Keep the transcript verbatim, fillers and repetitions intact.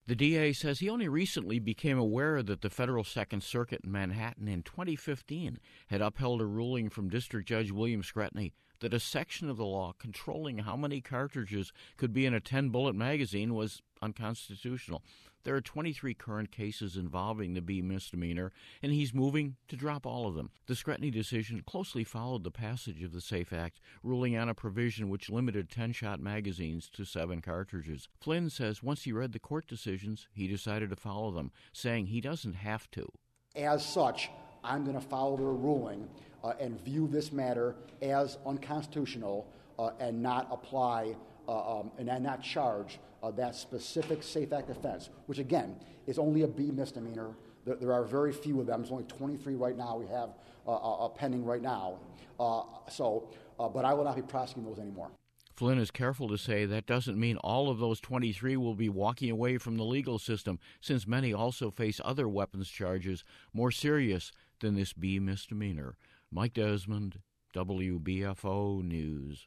The D A says he only recently became aware that the federal Second Circuit in Manhattan in twenty fifteen had upheld a ruling from District Judge William Scretany that a section of the law controlling how many cartridges could be in a ten-bullet magazine was unconstitutional. There are twenty-three current cases involving the B misdemeanor, and he's moving to drop all of them. The Scretany decision closely followed the passage of the SAFE Act, ruling on a provision which limited ten-shot magazines to seven cartridges. Flynn says once he read the court decisions, he decided to follow them, saying he doesn't have to. As such, I'm going to follow their ruling uh, and view this matter as unconstitutional uh, and not apply uh, um, and not charge uh, that specific SAFE Act offense, which again is only a B misdemeanor. There, there are very few of them. There's only twenty-three right now we have uh, uh, pending right now. Uh, so, uh, but I will not be prosecuting those anymore. Flynn is careful to say that doesn't mean all of those twenty-three will be walking away from the legal system, since many also face other weapons charges more serious than this B misdemeanor. Mike Desmond, W B F O News.